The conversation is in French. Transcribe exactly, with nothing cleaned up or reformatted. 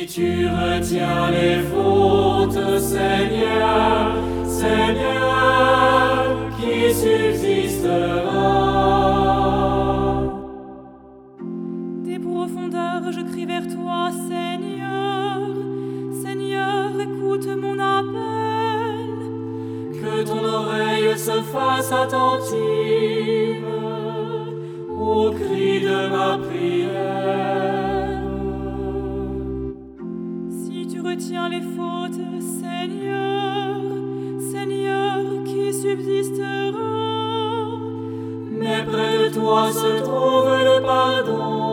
tu retiens les fautes, Seigneur, Seigneur, qui subsistera? Des profondeurs, je crie vers toi, Seigneur. Seigneur, écoute mon appel. Que ton oreille se fasse attentive au cri de ma prière. Si tu retiens les fautes, Seigneur, Seigneur, qui subsistera? Mais près de toi se trouve le pardon.